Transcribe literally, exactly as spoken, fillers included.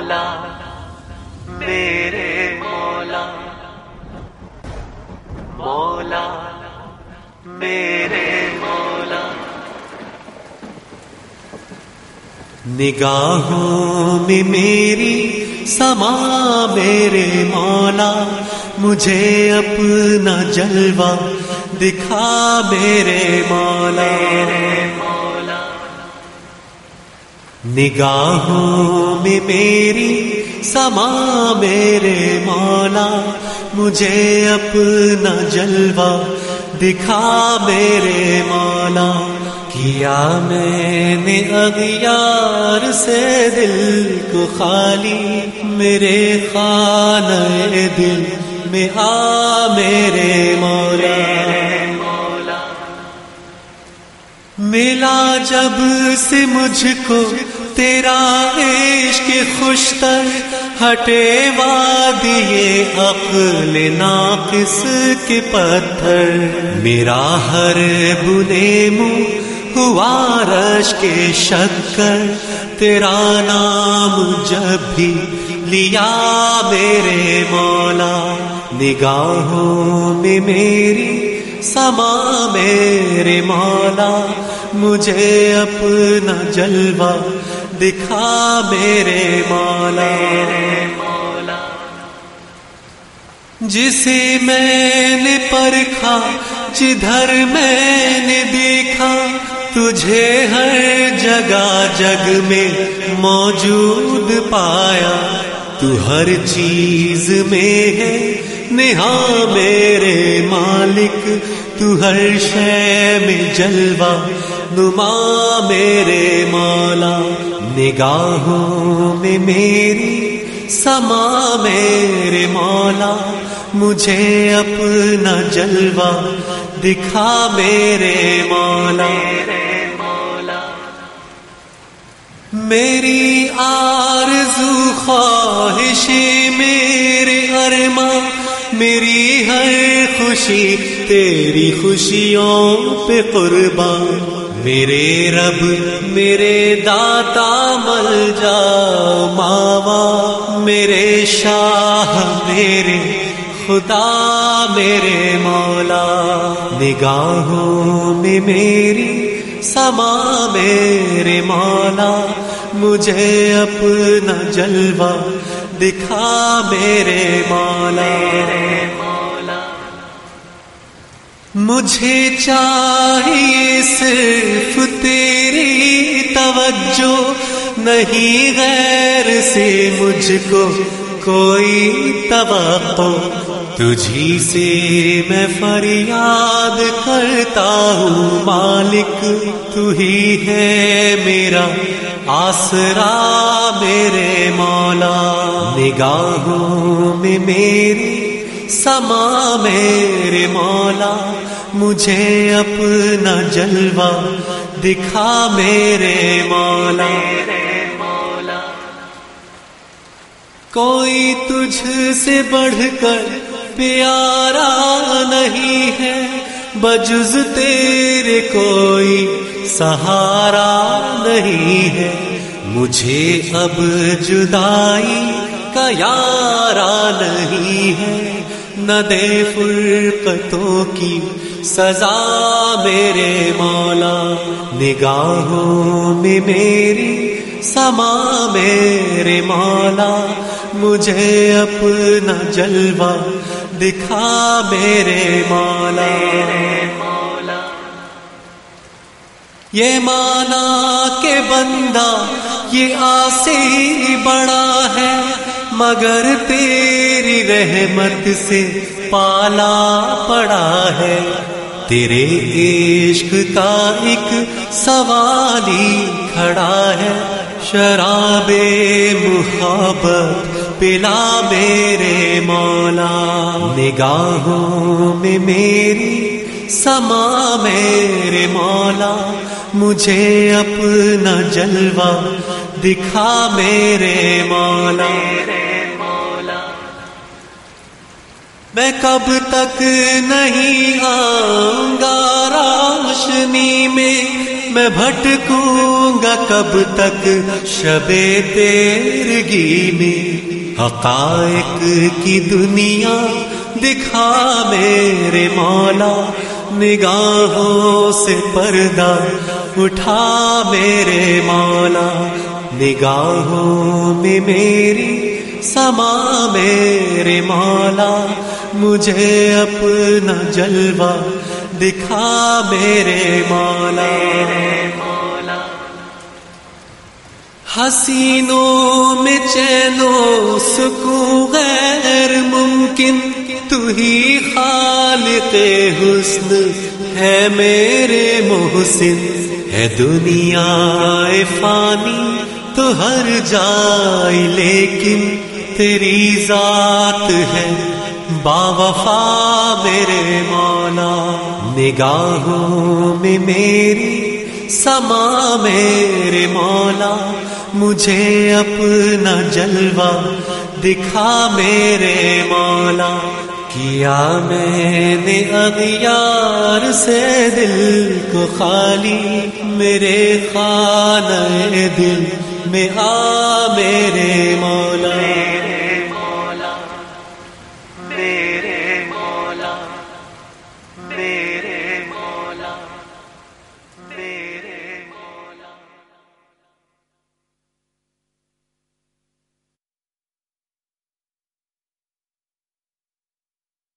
مولا میرے مولا مولا میرے مولا نگاہوں میں میری سما میرے مولا مجھے اپنا جلوہ دکھا میرے مولا نگاہوں میں میری سما میرے مولا مجھے اپنا جلوہ دکھا میرے مولا کیا میں نے اغیار سے دل کو خالی میرے خانہ دل میں آ میرے مولا ملا جب سے مجھ کو تیرا عشق خوشتر ہٹے وادی عقل ناقص کے پتھر میرا ہر بنے منہ ہوا رش کے شکر تیرا نام جب بھی لیا میرے مولا نگاہوں میں میری سما میرے مولا مجھے اپنا جلوہ دکھا میرے مولا جسے میں نے پرکھا جدھر میں نے دیکھا تجھے ہر جگہ جگ میں موجود پایا تو ہر چیز میں ہے نہا میرے مالک تو ہر شے میں جلوہ نما میرے مولا نگاہوں میں میری سما میرے مولا مجھے اپنا جلوہ دکھا میرے مولا میری آرزو خواہش میرے ارماں میری ہر خوشی تیری خوشیوں پہ قربان میرے رب میرے داتا مل جا ماوا میرے شاہ میرے خدا میرے مولا نگاہوں میں میری سما میرے مولا مجھے اپنا جلوہ دکھا میرے مولا مجھے چاہیے صرف تیری توجہ نہیں غیر سے مجھ کو کوئی توقع تجھی سے میں فریاد کرتا ہوں مالک تو ہی ہے میرا آسرا میرے مولا نگاہوں میں میری سما میرے مولا مجھے اپنا جلوہ دکھا میرے مولا کوئی تجھ سے بڑھ کر پیارا نہیں ہے بجز تیرے کوئی سہارا نہیں ہے مجھے اب جدائی کا یارا نہیں ہے نہ دے فرقتوں کی سزا میرے مولا نگاہوں میں میری سما میرے مولا مجھے اپنا جلوہ دکھا میرے مولا یہ مانا کہ بندہ یہ آسی بڑا ہے مگر تیری رحمت سے پالا پڑا ہے تیرے عشق کا ایک سوال ہی کھڑا ہے شراب محبت پلا میرے مولا نگاہوں میں میری سما میرے مولا مجھے اپنا جلوہ دکھا میرے مولا میں کب تک نہیں آؤں گا روشنی میں میں بھٹکوں گا کب تک شب تیرگی میں، حقائق کی دنیا دکھا میرے مولا، نگاہوں سے پردہ اٹھا میرے مولا، نگاہوں میں میری سما میرے مولا، مجھے اپنا جلوہ دکھا میرے مولا۔ حسینوں میں چین و سکون غیر ممکن، تو ہی خالق حسن ہے میرے محسن، ہے دنیا فانی تو ہر جائے لیکن تیری ذات ہے باوفا میرے مولا، نگاہوں میں میری سما میرے مولا، مجھے اپنا جلوہ دکھا میرے مولا، کیا میں نے اغیار سے دل کو خالی، میرے خانہ دل میں آ میرے مولا۔